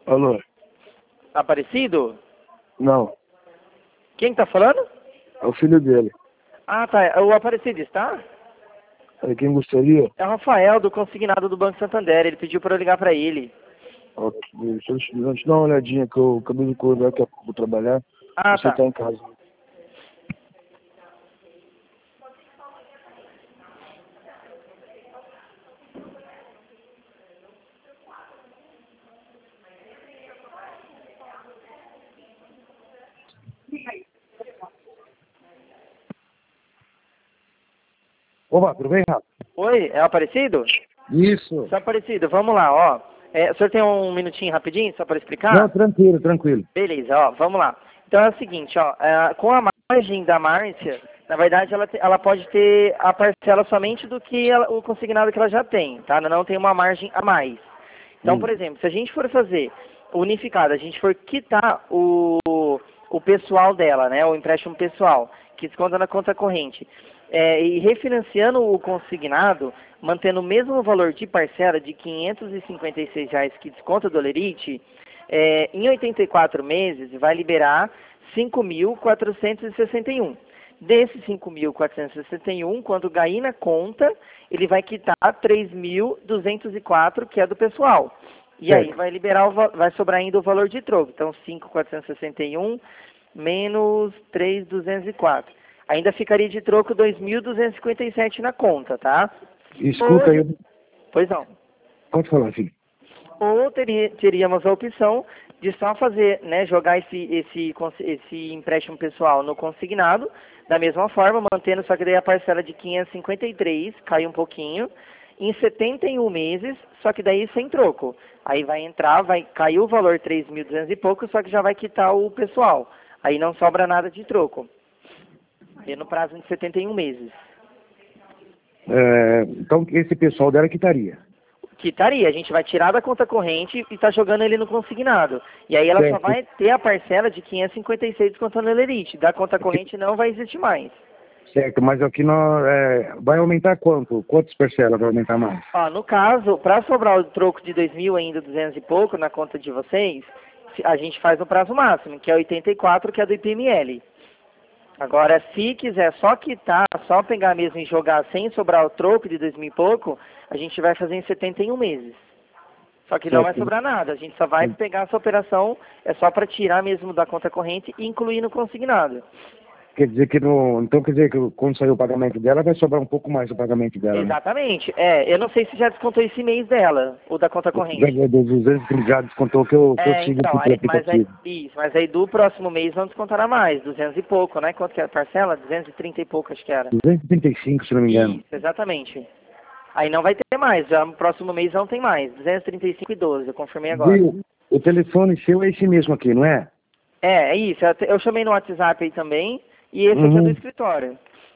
Alô? Aparecido? Não, Quem tá falando? é o filho dele. Ah, tá. É o Aparecido, está? É quem gostaria? É o Rafael, do consignado do Banco Santander. Ele pediu para eu ligar para ele. Ok, deixa eu dar uma olhadinha que eu acabei de acordar que eu vou trabalhar. Ah, Você tá. tá em casa. Opa, tudo bem, Rafa? Oi, é o Aparecido? Isso. Seu Aparecido, vamos lá, ó. O senhor tem um minutinho rapidinho só para explicar? Não, tranquilo, tranquilo. Beleza, ó, vamos lá. Então é o seguinte, ó, com a margem da Márcia, na verdade ela pode ter a parcela somente do que o consignado que ela já tem, tá? Não tem uma margem a mais. Então, por exemplo, se a gente for fazer unificado, a gente for quitar o pessoal dela, né, o empréstimo pessoal, que desconta na conta corrente, e refinanciando o consignado, mantendo o mesmo valor de parcela de R$ 556 que desconta do Olerite, em 84 meses vai liberar 5.461. Desses 5.461, quando cair na conta, ele vai quitar 3.204, que é do pessoal. E aí vai liberar vai sobrar ainda o valor de troco. Então 5.461 menos 3.204. Ainda ficaria de troco 2.257 na conta, tá? Escuta aí. Pois não. Pode falar, filho. Ou teríamos a opção de só fazer, né, jogar esse empréstimo pessoal no consignado, da mesma forma, mantendo, só que daí a parcela de 553 cai um pouquinho, em 71 meses, só que daí sem troco. Aí vai entrar, vai cair o valor 3.200 e pouco, só que já vai quitar o pessoal. Aí não sobra nada de troco. Aí no prazo de 71 meses. Então, esse pessoal dela quitaria. Quitaria, a gente vai tirar da conta corrente e tá jogando ele no consignado. E aí ela só vai ter a parcela de 556 descontando o Olerite. Da conta corrente não vai existir mais. Certo, mas aqui vai aumentar quanto? Quantas parcelas vai aumentar mais? Ó, no caso, para sobrar o troco de 2.000 ainda, 200 e pouco na conta de vocês, a gente faz no prazo máximo, que é 84, que é do IPML. Agora, se quiser só quitar, só pegar mesmo e jogar sem sobrar o troco de 2.000 e pouco, a gente vai fazer em 71 meses. Só que não vai sobrar nada, a gente só vai pegar essa operação, é só para tirar mesmo da conta corrente e incluir no consignado. Quer dizer que então quer dizer que quando sair o pagamento dela, vai sobrar um pouco mais o pagamento dela, Exatamente. Eu não sei se já descontou esse mês dela, o da conta corrente. Dos 200 que já descontou que eu sigo então, pelo aplicativo. Mas aí do próximo mês não descontará mais, 200 e pouco, né? Quanto que é a parcela? 230 e pouco, acho que era. 235, se não me engano. Isso, exatamente. Aí não vai ter mais, já no próximo mês não tem mais, 235,12, eu confirmei agora. Viu? O telefone seu é esse mesmo aqui, não é? É isso, eu chamei no WhatsApp aí também, e esse aqui é do escritório.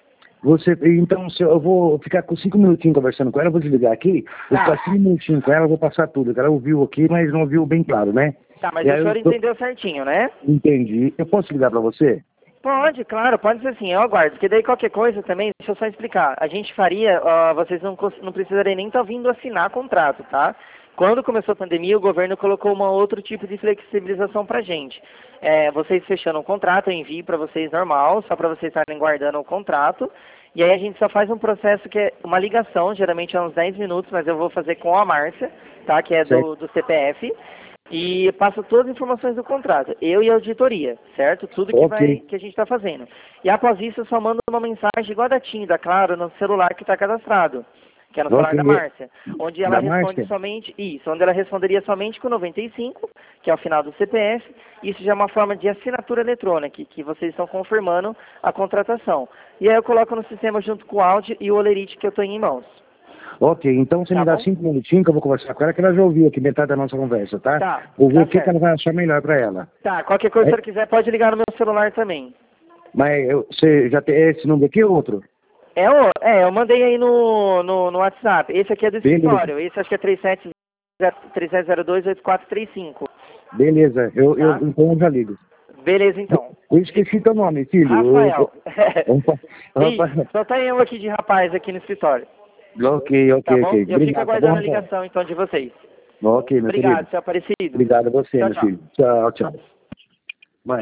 Então, eu vou ficar com 5 minutinhos conversando com ela, eu vou desligar aqui, vou ficar 5 minutinhos com ela, vou passar tudo. Ela ouviu aqui, mas não ouviu bem claro, né? Tá, mas o senhor entendeu certinho, né? Entendi. Eu posso ligar pra você? Pode, claro, pode ser assim, eu aguardo, porque daí qualquer coisa também, deixa eu só explicar, a gente faria, vocês não precisariam nem estar vindo assinar contrato, tá? Quando começou a pandemia, o governo colocou outro tipo de flexibilização pra gente. Vocês fechando o contrato, eu envio para vocês normal, só para vocês estarem guardando o contrato, e aí a gente só faz um processo que é uma ligação, geralmente é uns 10 minutos, mas eu vou fazer com a Márcia, tá? Que é do CPF. E passa todas as informações do contrato, eu e a auditoria, certo? Tudo que a gente está fazendo. E após isso, eu só mando uma mensagem igual a da TIM, da Claro, no celular que está cadastrado, que é no celular da Márcia, onde ela responde somente isso, onde ela responderia somente com 95, que é o final do CPF. Isso já é uma forma de assinatura eletrônica, que vocês estão confirmando a contratação. E aí eu coloco no sistema junto com o áudio e o Olerite que eu tenho em mãos. Ok, então você me dá 5 minutinhos que eu vou conversar com ela, que ela já ouviu aqui metade da nossa conversa, tá? Tá. Vou ver o que ela vai achar melhor pra ela. Tá, qualquer coisa que você quiser pode ligar no meu celular também. Mas você já tem esse número aqui ou outro? Eu mandei aí no WhatsApp. Esse aqui é do escritório, esse acho que é 3702-8435. Beleza, então eu já ligo. Beleza, então. Eu esqueci teu nome, filho. Rafael. Rafael. Só tá eu aqui de rapaz aqui no escritório. Ok. Tá bom? Eu Obrigado, fico aguardando a ligação, então, de vocês. Ok, meu Obrigado, querido. seu Aparecido. Obrigado a você, Tchau, meu tchau. filho. Tchau, tchau.